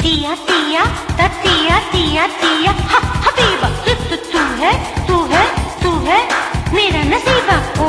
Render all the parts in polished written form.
तिया तिया तिया तिया तिया हबीबा तू है तू है तू है मेरा नसीबा ओ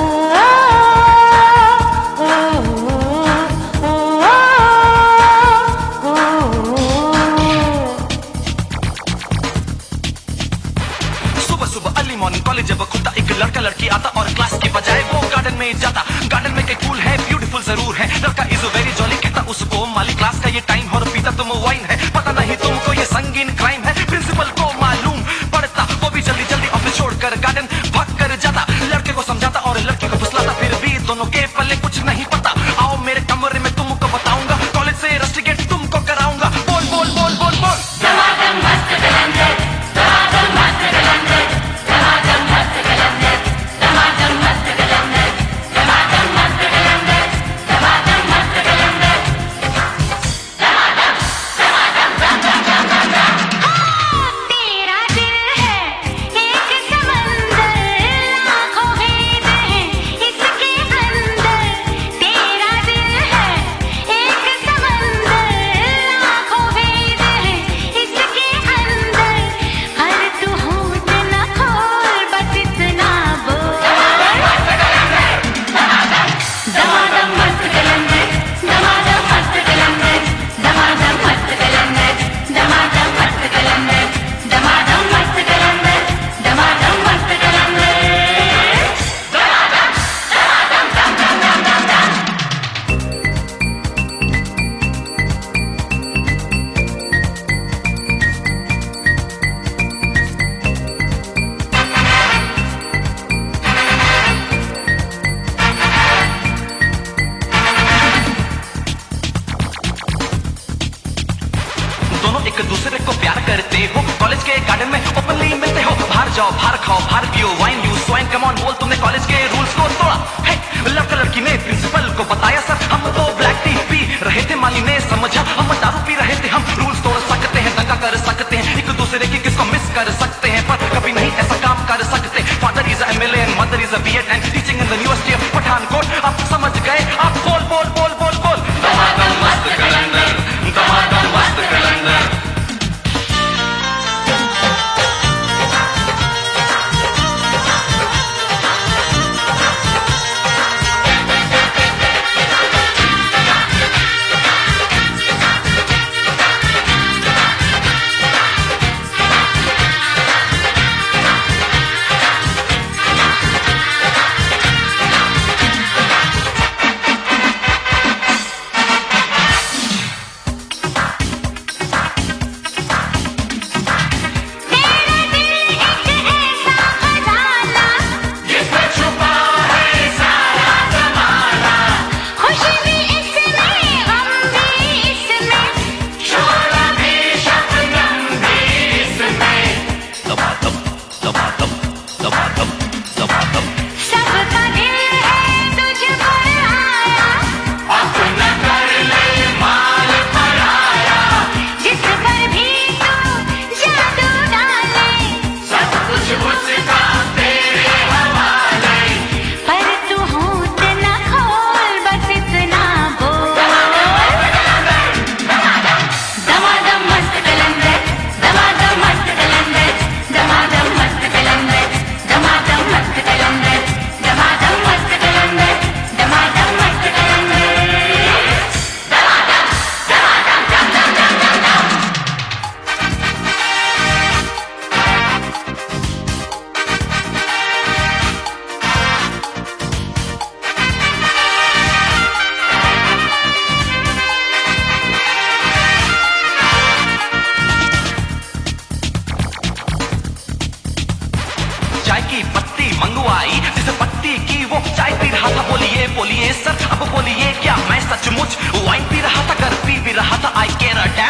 सुबह सुबह अर्ली मॉर्निंग कॉलेज जब खुलता एक लड़का लड़की आता और क्लास के बजाय वो गार्डन में जाता। गार्डन में कई फूल है ब्यूटीफुल जरूर है, लड़का इज वेरी जॉली कहता उसको माली क्लास का ये टाइम और पीता तुम वाइन है। पता नहीं तुमको ये संगीन क्राइम है, प्रिंसिपल को मालूम पड़ता वो भी जल्दी जल्दी ऑफिस छोड़कर गार्डन भाग कर जाता। लड़के को समझाता और लड़की को फुसलाता, फिर भी दोनों के पल्ले कुछ नहीं पता। आओ मेरे कमरे में तुमको बताऊंगा, कॉलेज से रस्टिकेट तुमको कराऊंगा। बोल बोल बोल बोल बोल दमादम मस्त कलंदर, दमादम मस्त कलंदर, दमादम मस्त कलंदर, दमादम मस्त कलंदर, दमादम मस्त कलंदर, दमादम मस्त कलंदर, तेरा दिल है एक समंदर, लाखों भेद हैं इसके अंदर। तेरा दिल है एक समंदर, लाखों भेद हैं इसके अंदर। पर तू होठ न खोल, बस इतना बोल। दमादम मस्त कलंदर, दमादम मस्त कलंदर, दमादम मस्त कलंदर, दमादम मस्त कलंदर, दमादम मस्त कलंदर, दमादम मस्त कलंदर। दोनों एक दूसरे को प्यार करते हो, कॉलेज के गार्डन में ओपनली मिलते हो। बाहर जाओ बाहर खाओ बाहर पियो वाइन यूज स्वाइन, कम ऑन बोल तुमने कॉलेज के रूल्स को तोड़ा है। लड़का लड़की ने प्रिंसिपल को बताया सर हम तो ब्लैक टी पी रहे थे, माली ने समझा हम दारू पी रहे थे। हम रूल्स तोड़ सकते हैं, दंगा कर सकते हैं, एक दूसरे की किसको मिस कर सकते हैं, पर कभी नहीं ऐसा काम कर सकते। Father is MLA and mother is B Ed and teaching in the university of Pathankot. आप समझ गए, आप बोल बोल बोल बोल बोल दमादम मस्त कलंदर, दमादम मस्त कलंदर। चाय की पत्ती मंगवाई, जिस पत्ती की वो चाय पी रहा था। बोलिए बोलिए सर अब बोलिए क्या मैं सचमुच वाइन पी रहा था, कर पी भी रहा था। आई केयर